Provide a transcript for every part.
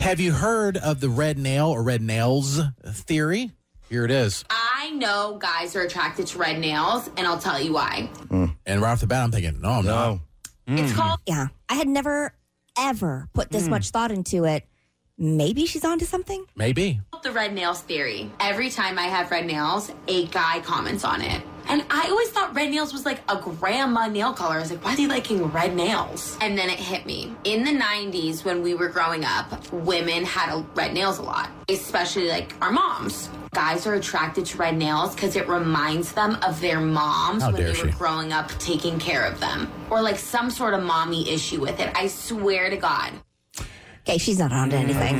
Have you heard of the red nail or red nails theory? Here it is. I know guys are attracted to red nails, and I'll tell you why. And right off the bat, I'm thinking, no, I'm not. It's called... Yeah. I had never, ever put this much thought into it. Maybe she's onto something? Maybe. the red nails theory. Every time I have red nails, a guy comments on it. And I always thought red nails was like a grandma nail color. I was like, why are they liking red nails? And then it hit me. In the 90s, when we were growing up, women had red nails a lot, especially like our moms. Guys are attracted to red nails because it reminds them of their moms when they were growing up taking care of them. Or like some sort of mommy issue with it. I swear to God. Okay, she's not onto anything.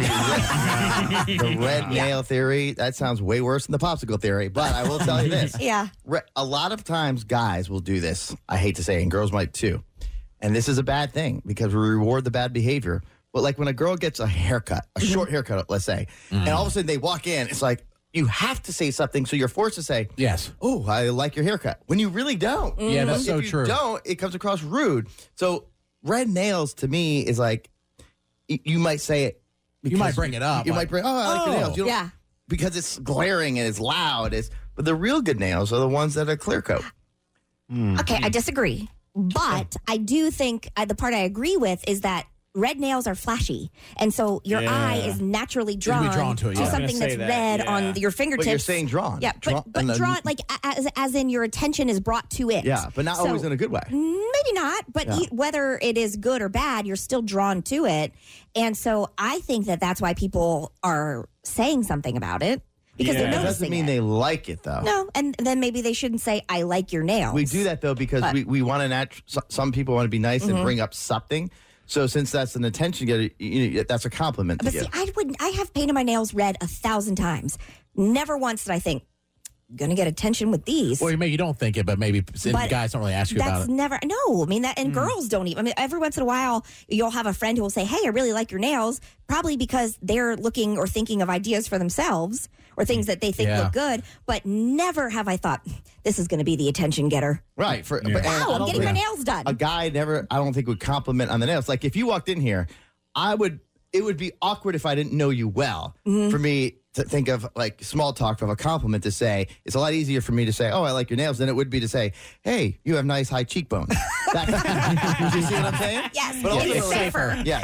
The red nail theory, that sounds way worse than the popsicle theory. But I will tell you this. Yeah. A lot of times guys will do this, I hate to say, and girls might too. And this is a bad thing because we reward the bad behavior. But like when a girl gets a haircut, a short haircut, let's say, and all of a sudden they walk in, it's like, you have to say something, so you're forced to say, yes. Oh, I like your haircut. When you really don't. Yeah, that's so true. If you don't, it comes across rude. So red nails to me is like, you might say it. You might bring it up. You might bring, I like your nails. You yeah. Because it's glaring and it's loud. But the real good nails are the ones that are clear coat. Okay, I disagree. But I do think the part I agree with is that red nails are flashy. And so your eye is naturally drawn to it, to yeah. something that's red on your fingertips. But you're saying drawn. Yeah, but drawn, like as in your attention is brought to it. Yeah, but not always in a good way. Maybe not, but whether it is good or bad, you're still drawn to it. And so I think that that's why people are saying something about it. Because they're noticing it doesn't mean they like it, though. No, and then maybe they shouldn't say, I like your nails. We do that, though, because we want to some people want to be nice and bring up something. So since that's an attention getter, that's a compliment to But you. see, I have painted my nails red 1,000 times. Never once did I think, going to get attention with these. Well, maybe you don't think it, but maybe guys don't really ask you about it. That's never, no. I mean, and girls don't even. I mean, every once in a while, you'll have a friend who will say, hey, I really like your nails, probably because they're looking or thinking of ideas for themselves or things that they think look good. But never have I thought, this is going to be the attention getter. Right. Wow, I'm getting my nails done. A guy never, I don't think, would compliment on the nails. Like, if you walked in here, it would be awkward if I didn't know you well for me to think of, like, small talk of a compliment to say. It's a lot easier for me to say, oh, I like your nails, than it would be to say, hey, you have nice high cheekbones. Do you see what I'm saying? Yes, but it's safer. Yeah.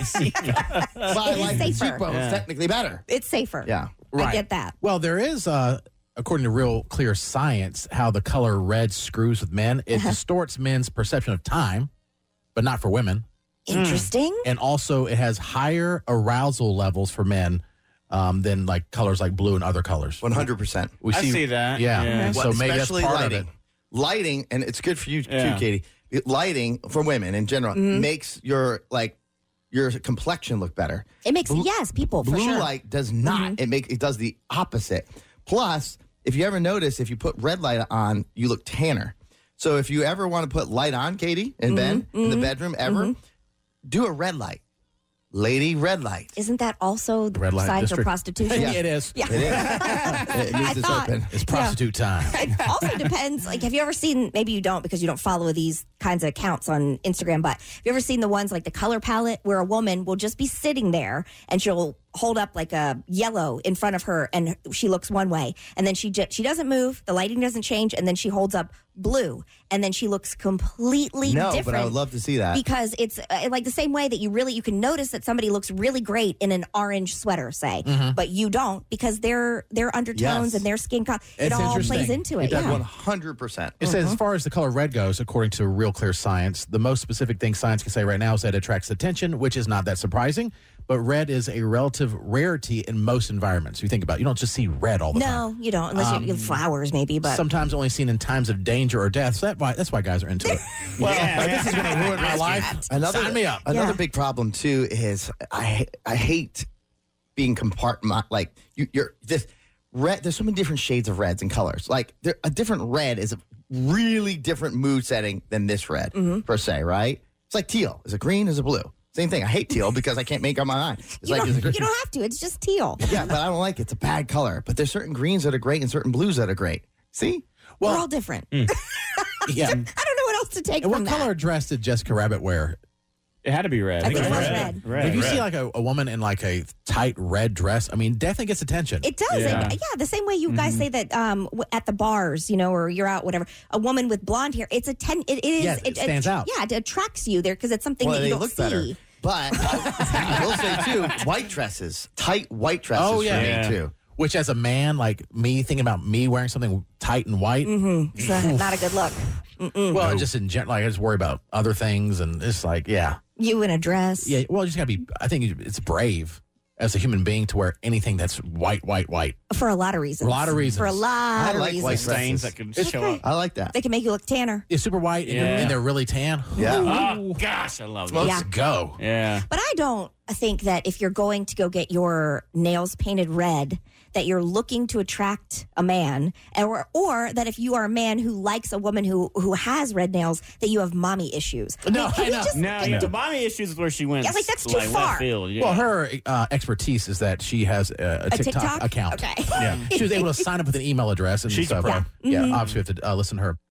But I like the cheekbones technically better. It's safer. Yeah. I get that. Well, there is, according to Real Clear Science, how the color red screws with men. It distorts men's perception of time, but not for women. Interesting. And also, it has higher arousal levels for men than like colors like blue and other colors. 100%. I see that. Yeah. So maybe that's especially part lighting. of it. Lighting, and it's good for you too, Katie. Lighting for women in general makes your complexion look better. It makes people for blue sure. light does not. It does the opposite. Plus, if you ever notice, if you put red light on, you look tanner. So if you ever want to put light on, Katie and Ben in the bedroom, do a red light. Lady red light. Isn't that also the red light sign district. for prostitution? Yeah, it is. Yeah. It is. It means it's open. It's prostitute time. It also depends. Like, have you ever seen, maybe you don't because you don't follow these kinds of accounts on Instagram, but have you ever seen the ones like the color palette where a woman will just be sitting there and she'll hold up like a yellow in front of her and she looks one way and then she doesn't move, the lighting doesn't change, and then she holds up blue and then she looks completely different. But I would love to see that. Because it's like the same way that you can notice that somebody looks really great in an orange sweater, say, but you don't because their undertones and their skin color, it all plays into it. It does 100%. It says, as far as the color red goes, according to Real Clear Science, the most specific thing science can say right now is that it attracts attention, which is not that surprising. But red is a relative rarity in most environments. You think about it, you don't just see red all the time. No, you don't, unless you have flowers maybe. But sometimes only seen in times of danger or death. So that's why guys are into it. Well, this is going to ruin my life. Sign me up. Another big problem, too, is I hate being like, you're this red. There's so many different shades of reds and colors. Like, a different red is a really different mood setting than this red, per se, right? It's like teal. Is it green? Is it blue? Same thing. I hate teal because I can't make up my mind. You don't have to. It's just teal. Yeah, but I don't like it. It's a bad color. But there's certain greens that are great and certain blues that are great. See? Well, we're all different. Yeah. I don't know what else to take and from what that. color dress did Jessica Rabbit wear? It had to be red. I think it it was was red. red. If you see like a woman in like a tight red dress, I mean, definitely gets attention. It does. Yeah. The same way you guys say that at the bars, or you're out, whatever. A woman with blonde hair, it is. Yeah, it stands out. Yeah, it attracts you there because it's something Well, that you they don't look see. better. But I will say too, white dresses, tight white dresses Oh, yeah. for me Yeah. too. Which, as a man, like me, thinking about me wearing something tight and white, It's not a good look. well, just in general, like, I just worry about other things, and it's like, You in a dress. yeah. Well, you just gotta be. I think it's brave as a human being to wear anything that's white. For a lot of reasons. A lot of reasons. For a lot I of like reasons. white Stains dresses. that could show up. I like that. They can make you look tanner. It's super white, and, Yeah. and they're really tan. Yeah. Oh, gosh, I love Let's that. Yeah. go. Yeah. But I don't think that if you're going to go get your nails painted red, that you're looking to attract a man, or that if you are a man who likes a woman who has red nails, that you have mommy issues. No, Can I we know. just- No, yeah, the mommy issues is where she went. Yeah, like, that's too left far. field. Yeah. Well, her expertise is that she has a TikTok account. Okay. Yeah, she was able to sign up with an email address and She's a stuff. pro. Yeah, obviously we have to listen to her.